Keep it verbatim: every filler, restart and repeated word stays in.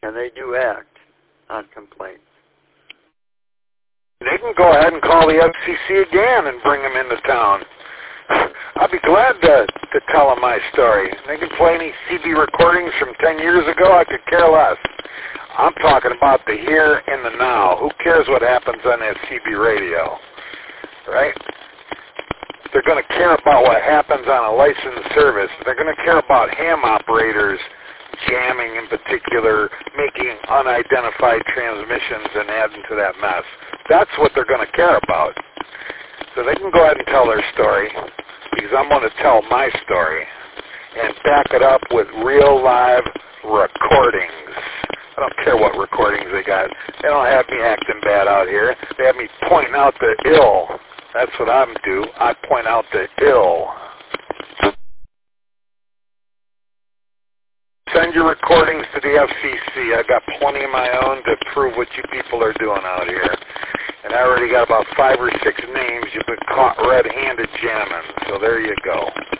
and they do act on complaints. They can go ahead and call the F C C again and bring them into town. I'll be glad to, to tell them my story. They can play any C B recordings from ten years ago. I could care less. I'm talking about the here and the now. Who cares what happens on that C B radio, right? They're going to care about what happens on a licensed service. They're going to care about ham operators jamming in particular, making unidentified transmissions and adding to that mess. That's what they're going to care about. So they can go ahead and tell their story, because I'm going to tell my story and back it up with real live recordings. I don't care what recordings they got. They don't have me acting bad out here. They have me pointing out the ill. That's what I'm do. I point out the ill. Send your recordings to the F C C. I got plenty of my own to prove what you people are doing out here. And I already got about five or six names you've been caught red-handed jamming. So there you go.